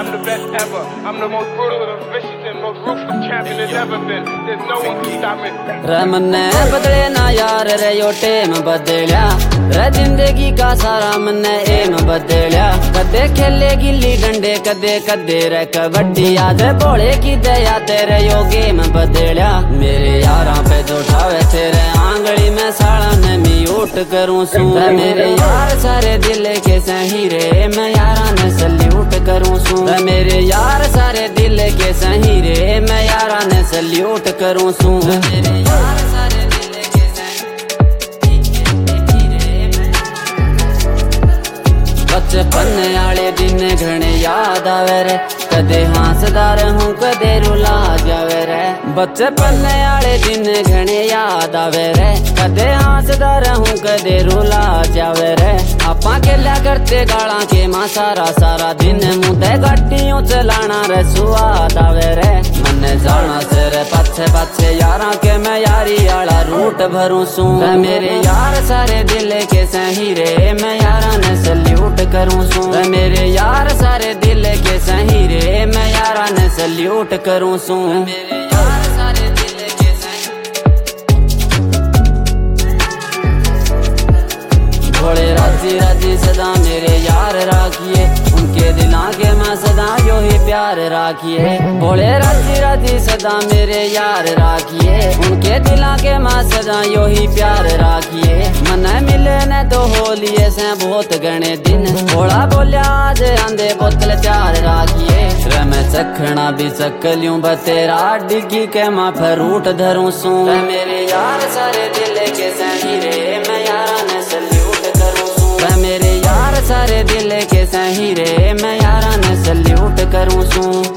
I'm the best ever. I'm the most brutal and vicious and most ruthless champion there's ever been. There's no one can stop me. रमने बदले ना यार रे यो टेम बदलिया रे जिंदगी का सारा मन्ने एम बदलिया कदे खेले गिल्ली डंडे कदे कदे रे कबड्डी याद भोले की दया तेरे यो गेम बदलिया मेरे यारां पे जो उठावे तेरे आंगली में साला ने म्यूट करूं सू मेरे यार सारे दिल के सही रे मैं यारां ने सल्यूट करूं सू मेरे यार सारे दिल के सही रे मैं यारां ने सल्यूट करूं सू मेरे यार सारे दिल के सही रे बचपन आले दिन घणे याद आवे रे कदे हंसदा रहूं कदे रुला जावे रे बचपन आले दिन घणे याद आवे रे कदे हंसदा रहूं कदे रुला जावे रे आपां खेल्या करते गालां के मां सारा सारा दिन मुंदे गाड़ियों चलाना रे स्वाद आवे रे मने जाना से रे पाछे पाछे यारां के मैं यारी आला रूट भरूं सू मेरे यार सारे दिल के सही रे मैं यारां ने सल्यूट करूं सू मेरे यार सारे दिल के सही रे मैं यारां ने सल्यूट करूं सू मेरे यार सारे दिल के सही भोले राजी राजी सदा मेरे यार राखिए उनके दिलां के मैं सदा यो ही प्यार राखिए भोले राजी राजी सदा मेरे यार राखिए उनके दिलां के मैं सदा यो ही प्यार राखिए मने मिले ने तो हो लिए से बहुत गणे दिन भोला बोलिया आज आंदे बोतल चार राखिए रे मैं चखना भी चकलियूं बतेरा डिगी के मां फ्रूट धरूं सू मेरे यार सारे दिल के सही रे मैं यारां ने सल्यूट करूं सू मेरे यार सारे दिल के सही रे मैं यारां ने सल्यूट करूं सू।